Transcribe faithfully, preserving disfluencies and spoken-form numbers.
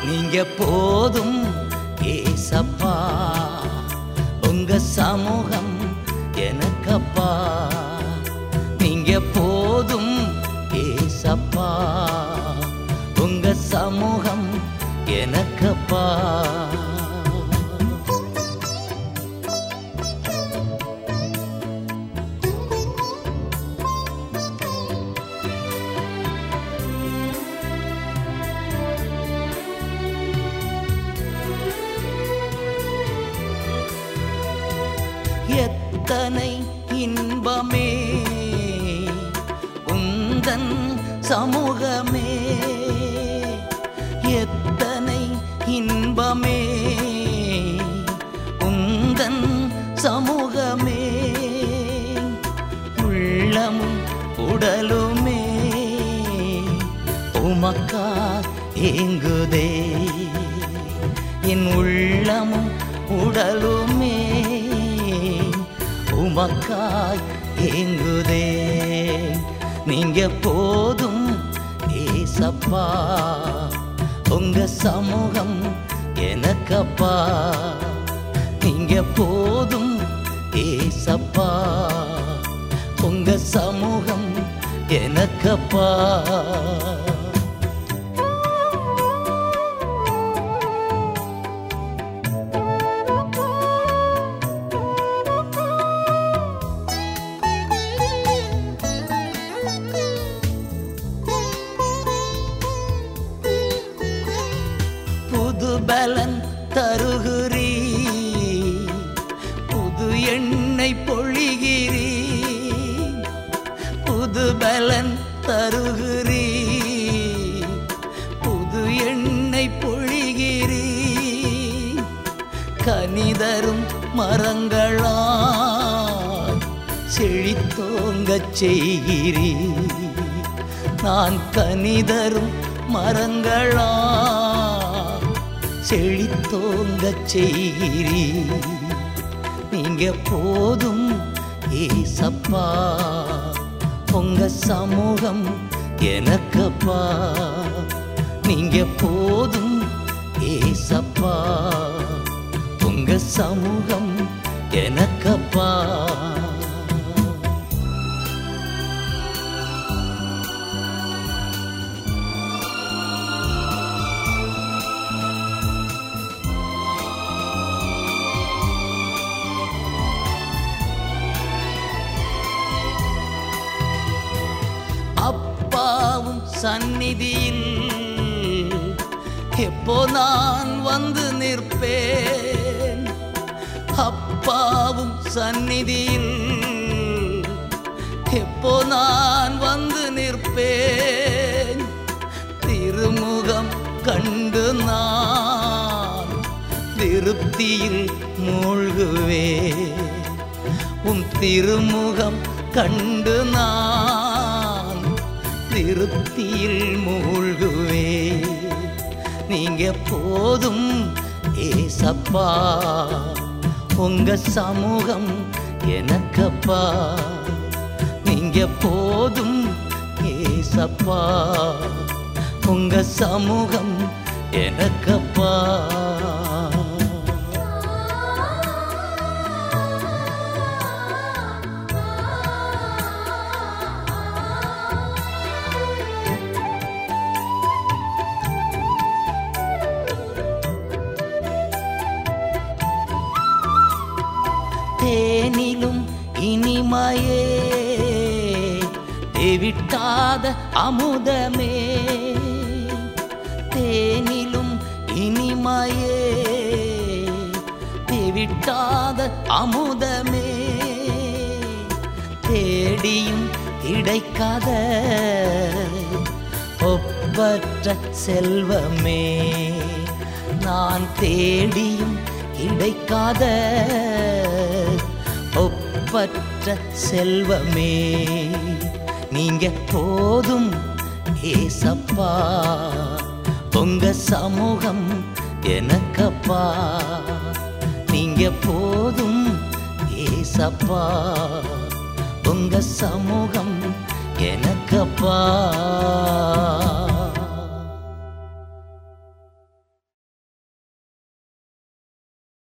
நீங்க போதும் ஏசப்பா, உங்க சமூகம் எனக்கப்பா. நீங்க போதும் ஏசப்பா, உங்க சமூகம் எனக்கப்பா. எத்தனை இன்பமே உந்தன் சமூகமே, எத்தனை இன்பமே உந்தன் சமூகமே. உள்ளமும் உடலுமே உமக்கா ஏங்குதே, என் உள்ளமும் உடலுமே உமக்காய் ஏங்குதே. நீங்க போதும் ஏசப்பா, உங்க சமூகம் எனக்கப்பா. நீங்க போதும் ஏசப்பா, உங்க சமூகம் எனக்கப்பா. புது பலன் தருகிறீ, புது எண்ணெய் பொழிகிறீ. புது பலன் தருகிறீ, புது எண்ணெய் பொழிகிறீ. கனிதரும் மரங்களாய் செழித்தோங்கச் செய்கிறீ. நான் கனிதரும் மரங்களாய் செழித்தோங்கச் செய்கிறீ. நீங்க போதும் ஏசப்பா, உங்க சமூகம் எனக்கப்பா. நீங்க போதும் ஏசப்பா, உங்க சமூகம் எனக்கப்பா. அப்பாவும் சந்நிதியில் எப்போ நான் வந்து நிற்பேன். அப்பாவும் சந்நிதியில் எப்போ நான் வந்து நிற்பேன். திருமுகம் கண்டு நான் திருப்தியில் மூழ்குவேன். உம் திருமுகம் கண்டு நான் திருப்தியில் மூழ்குவே. நீங்க போதும் ஏசப்பா, உங்க சமூகம் எனக்கப்பா. நீங்க போதும் ஏசப்பா, உங்க சமூகம் எனக்கப்பா. தேனிலும் இனிமையே தேவிட்டாத அமுதமே, தேனிலும் இனிமையே தேவிட்டாத அமுதமே. தேடியும் கிடைக்காத ஒப்பற்ற செல்வமே, நான் தேடியும் கிடைக்காத ஒப்பற்ற செல்வமே. நீங்க போதும் ஏசப்பா, உங்க சமூகம் எனக்கப்பா. நீங்க போதும் ஏசப்பா, உங்க சமூகம் எனக்கப்பா.